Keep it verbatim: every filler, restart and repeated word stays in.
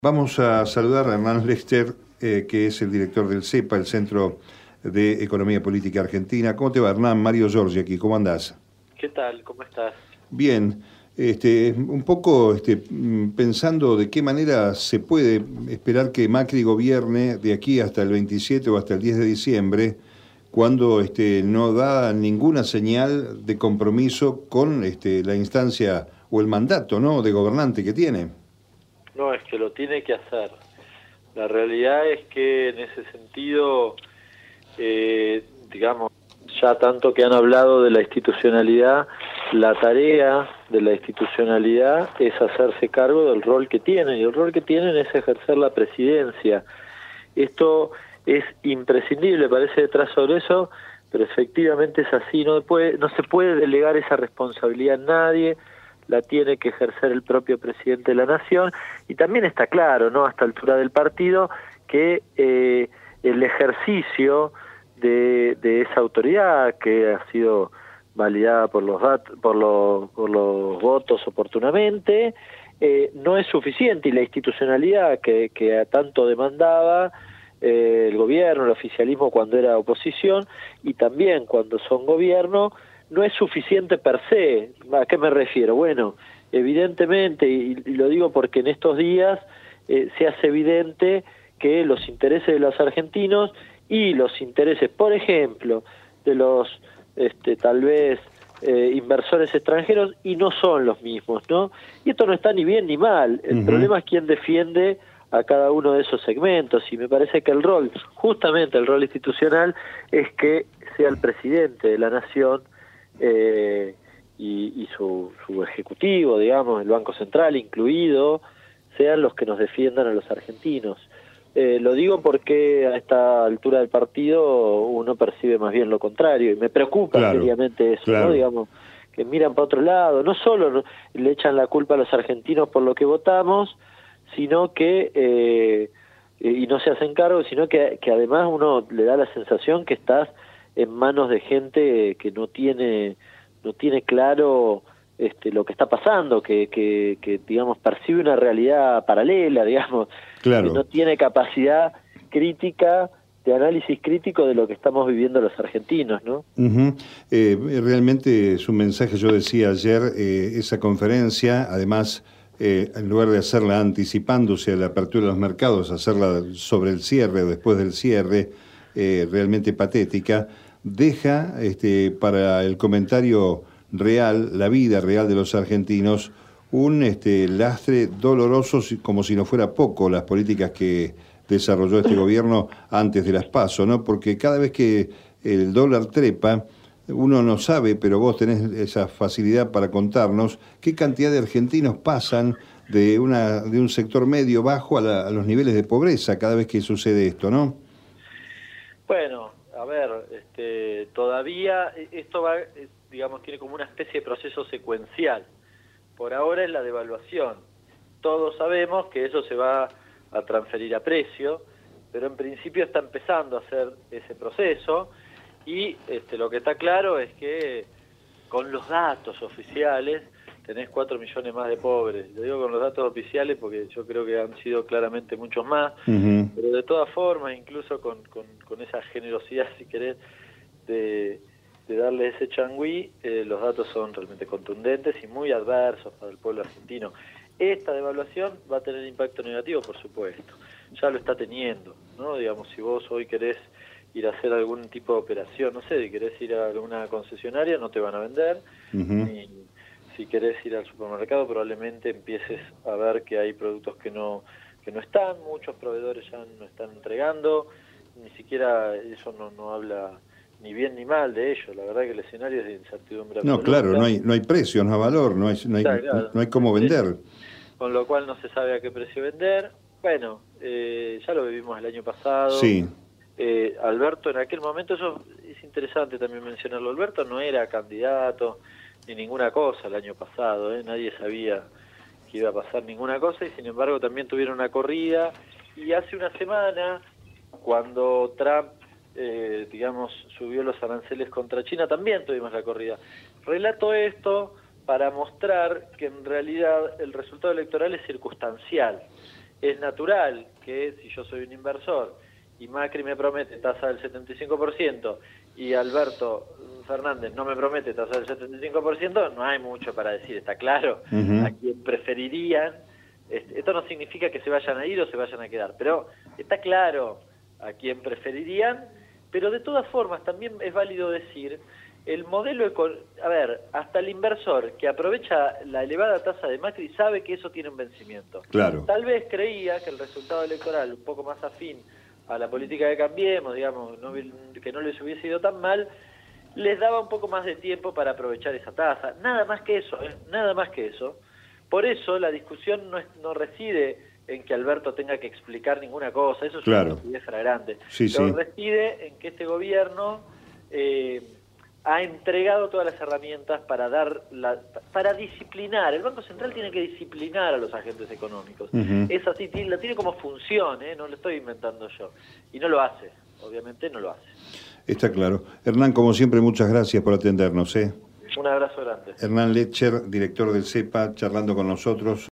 Vamos a saludar a Hernán Lester, eh, que es el director del CEPA, el Centro de Economía Política Argentina. ¿Cómo te va, Hernán? Mario Giorgi aquí, ¿cómo andás? ¿Qué tal? ¿Cómo estás? Bien, este, un poco este, pensando de qué manera se puede esperar que Macri gobierne de aquí hasta el veintisiete o hasta el diez de diciembre, cuando este, no da ninguna señal de compromiso con este, la instancia o el mandato, ¿no?, de gobernante que tiene. No, es que lo tiene que hacer. La realidad es que en ese sentido, eh, digamos, ya tanto que han hablado de la institucionalidad, la tarea de la institucionalidad es hacerse cargo del rol que tienen, y el rol que tienen es ejercer la presidencia. Esto es imprescindible, parece detrás sobre eso, pero efectivamente es así, no puede, no se puede delegar esa responsabilidad a nadie, la tiene que ejercer el propio presidente de la Nación, y también está claro, ¿no?, a esta altura del partido, que eh, el ejercicio de, de esa autoridad que ha sido validada por los dat- por los, por los votos oportunamente, eh, no es suficiente, y la institucionalidad que, que tanto demandaba eh, el gobierno, el oficialismo cuando era oposición, y también cuando son gobierno, no es suficiente per se. ¿A qué me refiero? Bueno, evidentemente, y, y lo digo porque en estos días eh, se hace evidente que los intereses de los argentinos y los intereses, por ejemplo, de los este, tal vez eh, inversores extranjeros, y no son los mismos, ¿no? Y esto no está ni bien ni mal. El Uh-huh. problema es quién defiende a cada uno de esos segmentos, y me parece que el rol, justamente el rol institucional, es que sea el presidente de la Nación Eh, y, y su, su ejecutivo, digamos, el Banco Central incluido, sean los que nos defiendan a los argentinos. Eh, lo digo porque a esta altura del partido uno percibe más bien lo contrario, y me preocupa Claro, seriamente eso, claro. ¿no? Digamos, que miran para otro lado, no solo le echan la culpa a los argentinos por lo que votamos, sino que, eh, y no se hacen cargo, sino que, que además uno le da la sensación que estás en manos de gente que no tiene no tiene claro este lo que está pasando, que, que, que digamos percibe una realidad paralela, digamos, Claro. que no tiene capacidad crítica, de análisis crítico de lo que estamos viviendo los argentinos, ¿no? Uh-huh. Eh, realmente es un mensaje, yo decía ayer, eh, esa conferencia, además, eh, en lugar de hacerla anticipándose a la apertura de los mercados, hacerla sobre el cierre o después del cierre, eh, realmente patética, deja este, para el comentario real, la vida real de los argentinos, un este, lastre doloroso, como si no fuera poco las políticas que desarrolló este gobierno antes de las PASO, ¿no? Porque cada vez que el dólar trepa, uno no sabe, pero vos tenés esa facilidad para contarnos qué cantidad de argentinos pasan de una de un sector medio bajo a, la, a los niveles de pobreza cada vez que sucede esto, ¿no? Bueno, a ver, este, todavía esto va, digamos, tiene como una especie de proceso secuencial. Por ahora es la devaluación. Todos sabemos que eso se va a transferir a precio, pero en principio está empezando a hacer ese proceso, y este, lo que está claro es que con los datos oficiales tenés cuatro millones más de pobres. Lo digo con los datos oficiales porque yo creo que han sido claramente muchos más, uh-huh. Pero de todas formas, incluso con, con, con esa generosidad, si querés, de, de darle ese changüí, eh, los datos son realmente contundentes y muy adversos para el pueblo argentino. Esta devaluación va a tener impacto negativo, por supuesto, ya lo está teniendo, ¿no? Digamos, si vos hoy querés ir a hacer algún tipo de operación, no sé, si querés ir a alguna concesionaria, no te van a vender, uh-huh. Ni si querés ir al supermercado, probablemente empieces a ver que hay productos que no que no están, muchos proveedores ya no están entregando, ni siquiera eso no, no habla ni bien ni mal de ellos, la verdad que el escenario es de incertidumbre absoluta. No, claro, no hay no hay precio, no hay valor, no hay no hay, claro, claro. No hay cómo vender. Con lo cual no se sabe a qué precio vender. Bueno, eh, ya lo vivimos el año pasado. Sí. Eh, Alberto en aquel momento, eso es interesante también mencionarlo, Alberto no era candidato ni ninguna cosa el año pasado, ¿eh? Nadie sabía que iba a pasar ninguna cosa, y sin embargo también tuvieron una corrida, y hace una semana, cuando Trump, eh, digamos, subió los aranceles contra China, también tuvimos la corrida. Relato esto para mostrar que en realidad el resultado electoral es circunstancial, es natural que si yo soy un inversor y Macri me promete tasa del setenta y cinco por ciento y Alberto Fernández no me promete tasa del setenta y cinco por ciento, no hay mucho para decir, está claro, uh-huh. a quien preferirían. Esto no significa que se vayan a ir o se vayan a quedar, pero está claro a quién preferirían, pero de todas formas también es válido decir, el modelo, a ver, hasta el inversor que aprovecha la elevada tasa de Macri sabe que eso tiene un vencimiento. Claro. Tal vez creía que el resultado electoral un poco más afín a la política de Cambiemos, digamos, no, que no les hubiese ido tan mal, les daba un poco más de tiempo para aprovechar esa tasa. Nada más que eso, ¿eh? Nada más que eso. Por eso la discusión no, es, no reside en que Alberto tenga que explicar ninguna cosa, eso es claro. una estupidez flagrante. Sí, Pero sí. reside en que este gobierno eh, ha entregado todas las herramientas para dar la, para disciplinar. El Banco Central tiene que disciplinar a los agentes económicos. Uh-huh. Es así, la tiene como función, ¿eh? No lo estoy inventando yo. Y no lo hace, obviamente no lo hace. Está claro. Hernán, como siempre, muchas gracias por atendernos, ¿eh? Un abrazo grande. Hernán Lecher, director del CEPA, charlando con nosotros.